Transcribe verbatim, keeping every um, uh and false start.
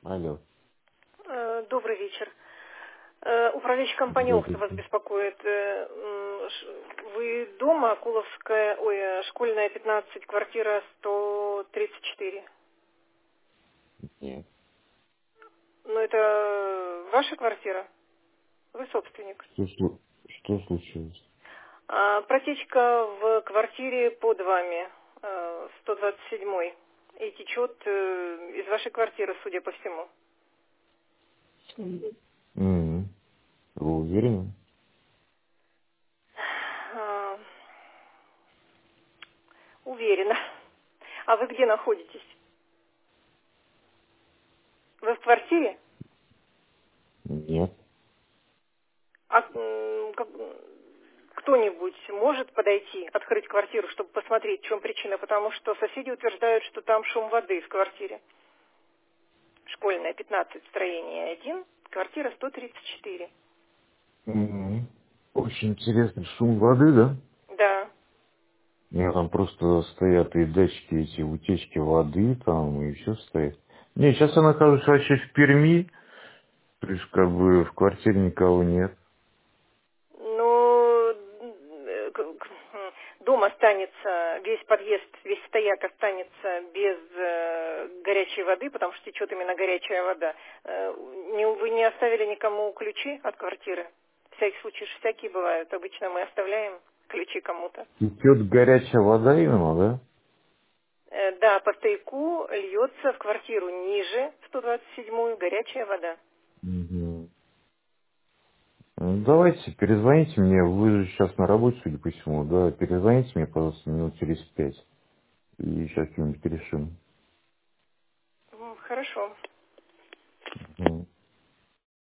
Алло. Э, Добрый вечер. Э, Управляющая компания «Охта» вас Здравствуйте. беспокоит. Э, м, ш- Вы дома, Куловская, ой, э, школьная пятнадцать, квартира сто тридцать четыре. Нет. Но это ваша квартира? Вы собственник. Что, слу- что случилось? А протечка в квартире под вами, э, сто двадцать семь, и течет э, из вашей квартиры, судя по всему. М, Вы уверены? А, Уверена. А вы где находитесь? Вы в квартире? Нет. А м, как- кто-нибудь может подойти, открыть квартиру, чтобы посмотреть, в чем причина? Потому что соседи утверждают, что там шум воды в квартире. Школьная, пятнадцать, строение один, квартира сто тридцать четыре. М, Очень интересный шум воды, да? Да. У меня там просто стоят и датчики, эти утечки воды там, и все стоит. Не, сейчас я нахожусь вообще в Перми, то есть как бы в квартире никого нет. Но э, к- к- м, дом останется, весь подъезд, весь стояк останется без э, горячей воды, потому что течет именно горячая вода. Э, не- вы не оставили никому ключи от квартиры? Всякий случай, всякие бывают. Обычно мы оставляем ключи кому-то. Течет горячая вода именно, да? Э, да, по стояку льется в квартиру ниже, в сто двадцать седьмую, горячая вода. Мгм. Ну, давайте, перезвоните мне, вы же сейчас на работе, судя по всему, да, перезвоните мне, пожалуйста, минут через пять, и сейчас что-нибудь решим. М, Хорошо.